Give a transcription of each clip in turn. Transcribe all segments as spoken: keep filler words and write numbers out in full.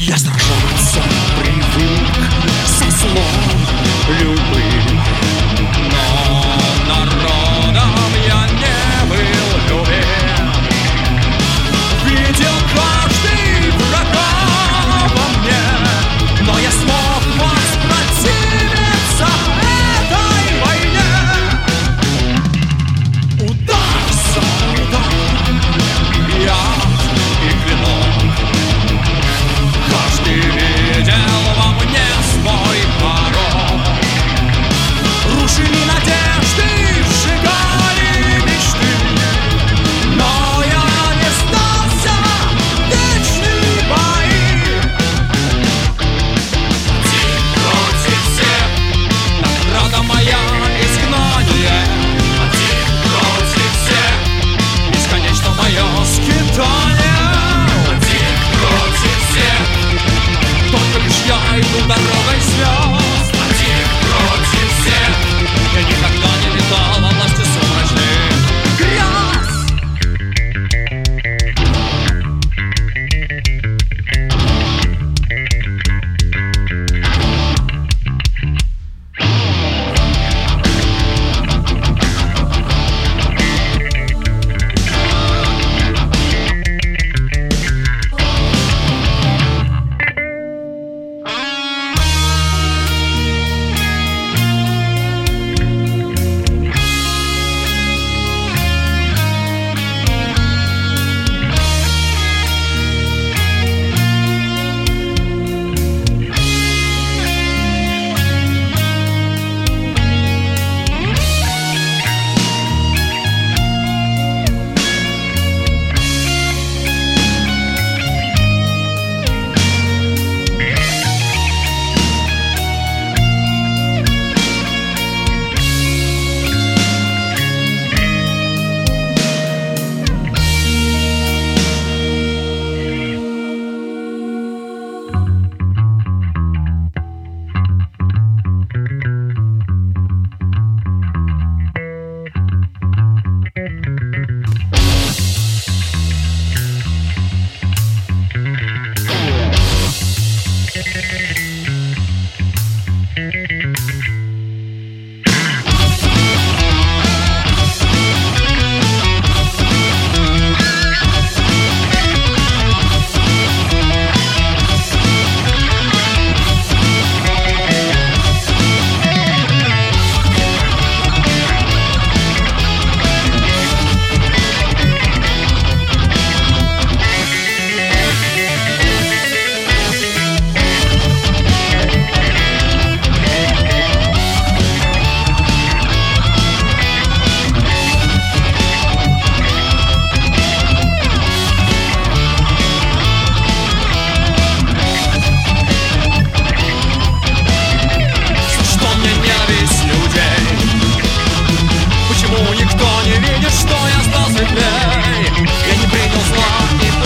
Я сражаться привык со злом любым, но народом я не был любим. Видел каждый врага во мне, но я смог воспротивиться этой войне. Удар за удар, яд и клинок. Каждый видел во мне свой порог. Рушили надежды, сжигали мечты, но я не сдался. Вечные бои. Один против всех, награда моя изгнание. Один против всех, бесконечно мое скитание. Один против всех, только лишь я иду дорогой звезд. Один против всех, я никогда не видал власти сумрачных грез.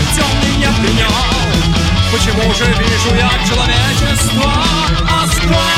Почему же вижу я человечество оскорбленное?